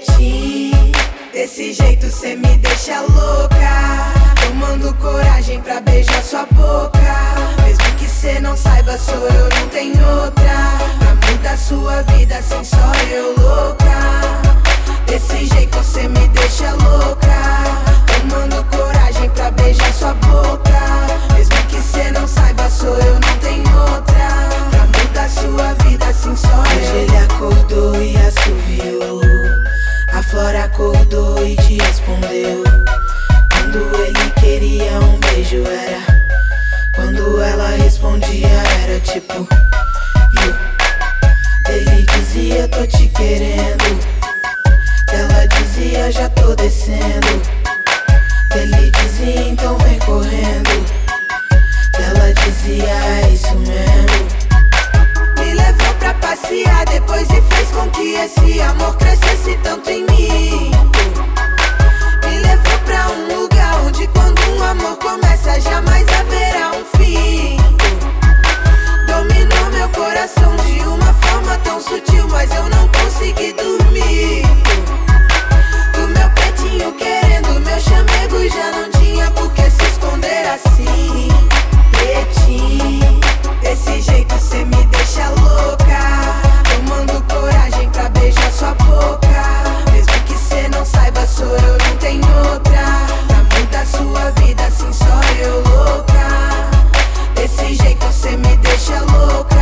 Pretinho, desse jeito cê me deixa louca. Tomando coragem pra beijar sua boca. Mesmo que cê não saiba, sou eu, não tem outra. Pra mudar sua vida, assim só eu louca. Desse jeito cê me deixa louca. Tomando coragem pra beijar sua boca. Mesmo que cê não saiba, sou eu, não tem outra. Pra mudar sua vida, assim só eu. Hoje ele acordou e assoviou. A Flora acordou e te respondeu. Quando ele queria um beijo era. Quando ela respondia era tipo you. Ele dizia tô te querendo. Ela dizia já tô descendo. Ele dizia então vem correndo. Ela dizia é isso mesmo. Me levou pra passear depois e fez com que esse amor crescesse tanto em mim. Me levou pra um lugar onde quando um amor começa jamais haverá um fim. Dominou meu coração de uma forma tão sutil, mas eu não consegui dormir. Do meu pretinho querendo meu chamego, já não tinha por que se esconder assim. Pretinho, desse jeito cê me deixa louca. Tomando coragem pra beijar sua boca. Mesmo que cê não saiba, sou eu, não tem outra. Pra mudar sua vida, assim só eu louca. Desse jeito cê me deixa louca.